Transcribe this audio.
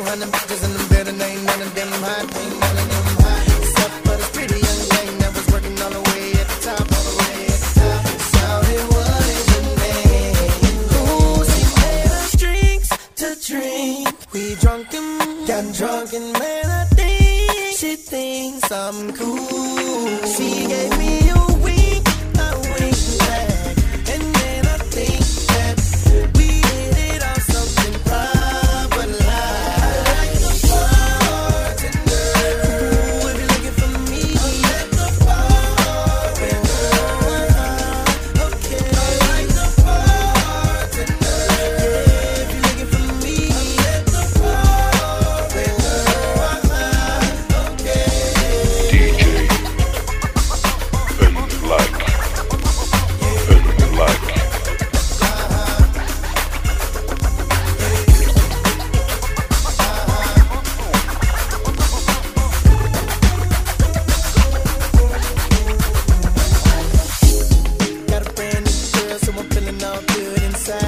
200 bitches in the building, ain't none of them hot, ain't none of them hot. Except for this pretty young thing that was working all the way at the top, all the way at the top. Shawty, what is your name? Ooh, she made us drinks to drink. We drunk and got drunk and man, I think she thinks I'm cool. She gave me a wink back, and then I think that we hit it on something proper like. I like the bartender. Ooh, if you're looking for me, I like the bartender. Okay, I like the bartender. Yeah, if you're looking for me, I like the bartender. Okay. DJ Unlike. Got a brand new girl, so I'm feeling all good inside.